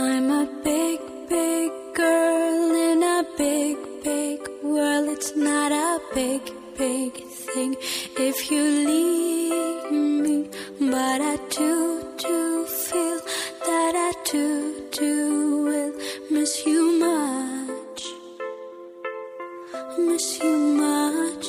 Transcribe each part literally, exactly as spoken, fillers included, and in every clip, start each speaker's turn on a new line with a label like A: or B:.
A: I'm a big, big girl in a big, big world. It's not a big, big thing if you leave me, but I do, do feel that I do, do will miss you much, miss you much.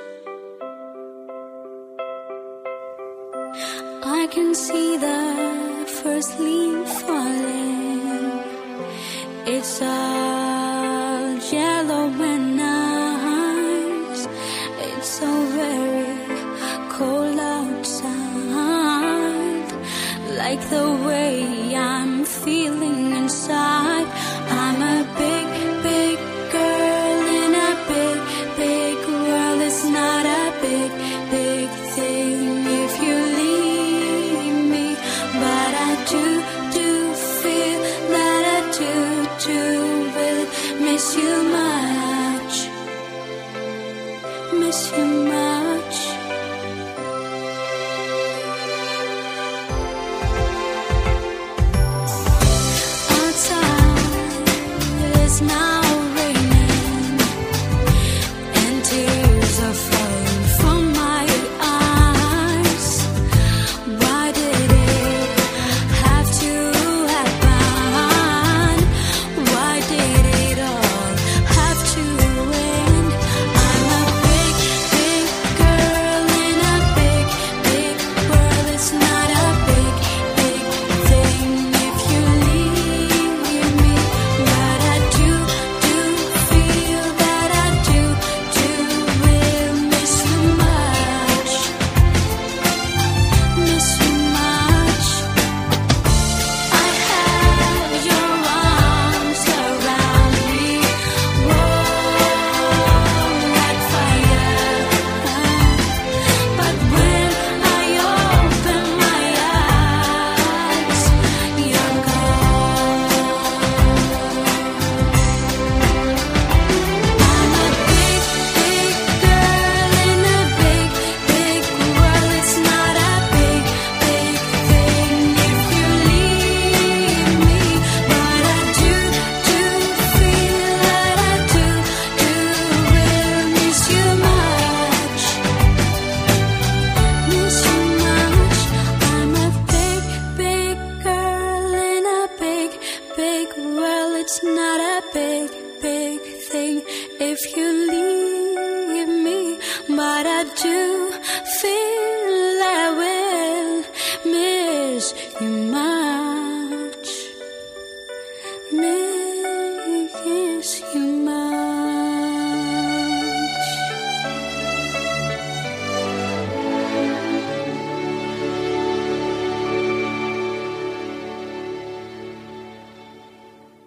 A: I can see the first leaf falling. It's all yellow and nice. It's so very cold outside, like the way I'm feeling inside. I'm a big, big girl in a big, big world. It's not a big, big thing if you leave me, but I do, do feel that I do, do will miss you much, miss you much. Outside it's now raining and tears are falling from my eyes. Why did it have to happen? Why did it all have to end? I'm a big, big girl in a big, big world. It's not a big, big thing if you leave me, but I do, do feel that I do, do will miss you much, miss you much. I have your arms around me, warm like fire. But when I open my eyes, you're gone. I'm a big, big girl in a big, big world. It's not a big, big thing if you leave me, but I do, do feel that I do, do will miss you much, miss you much. I'm a big, big girl in a big, big world. It's not a big, big thing if you leave me, but I do feel I will miss you much, miss